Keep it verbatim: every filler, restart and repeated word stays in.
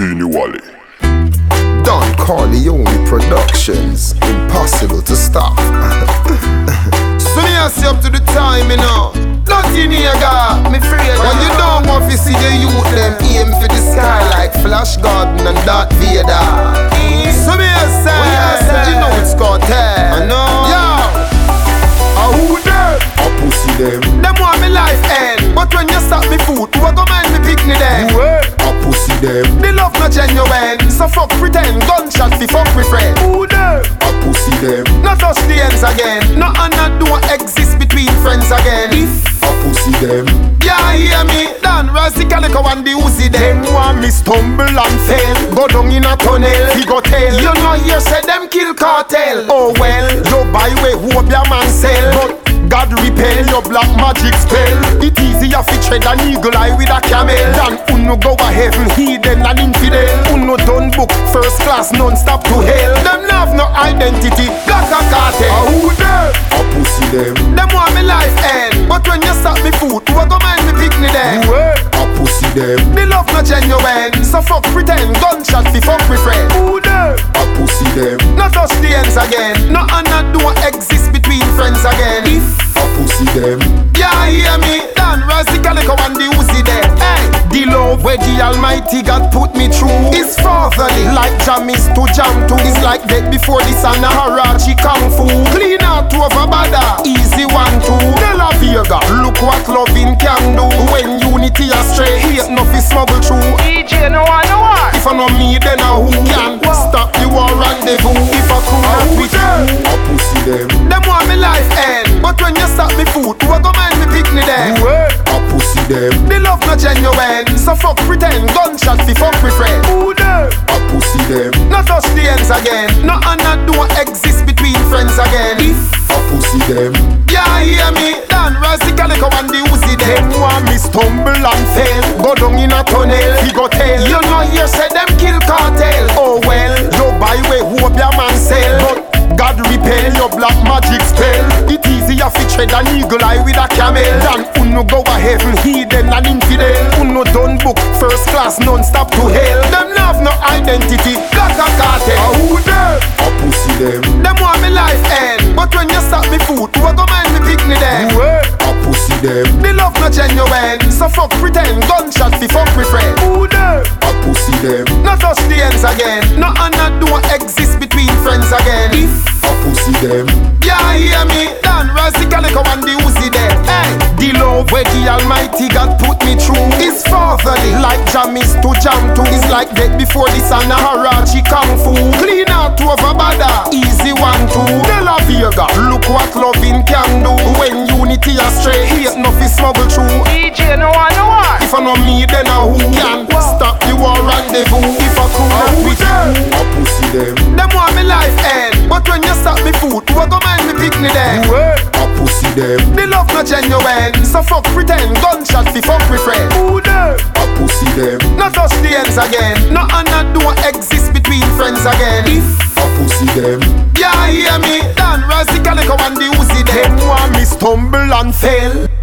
Teeny Wally. Don Corleone Productions, impossible to stop. So me I see up to the time, you know. Nothing here got me free. When you don't want to see the youth, them aim for the sky like Flash Gordon and Darth Vader. So me I say, you know it's Cartel. I know. Yo, a who them? A pussy them. Them want me life end, but when you stop me food, who a go mind me pick me them? A pussy them. The love no genuine, so fuck pretend. Gunshot fi fuck me friend. Who them? A pussy them. Not touch the ends again. No honor don't exist between friends again. If a pussy them. Yeah, hear me. Dan Razzie Calico and the Uzi them. Them want me stumble and fail. Go down in a tunnel, he go tell. You know here say them kill cartel. Oh well, you buy way hope your man sell. But God repel your black magic spell. It easier fi tread an eagle eye with a camel than uno go a heaven, heathen and infidel. Uno done book first class non-stop to hell. Them have no identity, black a cartel. A who them? A pussy them. Them want me life end, but when you stop me food, who a go mind me pick me them? A pussy them. The love no genuine, so fuck pretend. Gunshot fi fuck me friend. Who them? A pussy them. Not touch the ends again. No honor don't exist between friends again. If a pussy them. Yeah, hear me. Dan Razzie Calico and the Uzi them. Hey, the love where the Almighty God put me through is fatherly, like Jamis to jam to. It's like dead before the sun a Harachi Kung Fu. Clean out over bada, easy one two. De La Vega, look what loving can do. When unity astray, hate no fi smuggle through. D J no one no one. If I know me, then I who can stop the war rendezvous? If I could not with you, a pussy them. Them want me life end, but when you stop me food, who a go mind me pick me them? A pussy them. The love no genuine, so fuck pretend. Gunshot fi fuck me friend. Who them? A pussy them. Not touch the ends again. No honor don't exist between friends again. If a pussy them. Yeah, hear me. Dan Razzie Calico and the Uzi them. Them want me stumble and fail. Go down in a tunnel, he go tell. You know here say them kill cartel. Oh well, you buy way hope your man sell. But God repel your black magic spell. It easier fi tread an eagle eye with a camel than uno go a heaven, heathen and infidel. Uno done book first class non-stop to hell. Them have no identity, black a cartel. A who them? A pussy them. Them want me life end, but when you stop me food, who a go mind me pick me them? A pussy them. The love no genuine, so fuck pretend. Gunshot fi fuck me friend. Who them? A pussy them. Not touch the ends again. No honor don't exist between friends again. If a pussy them. Yeah, hear me. Dan Razzie Calico and the Uzi them. Hey, the love where the Almighty God put me through is fatherly, like Jamis to jam to. It's like dead before the sun a Harachi Kung Fu. Clean out over bada, easy one two. De La Vega, look what loving can do. When unity astray, hate no fi smuggle through. D J no one no one. If I know me, then I who can stop the war rendezvous? If I could not with you, a pussy them. Them want me life end, but when you stop me food, who a go mind me pick me them? A pussy them. The love no genuine, so fuck pretend. Gunshot fi fuck me friend. Who them? A pussy them. Not touch the ends again. No honor don't exist between friends again. If a pussy them. Yeah, hear me. Dan Razzie Calico and the Uzi them. Them want me stumble and fail.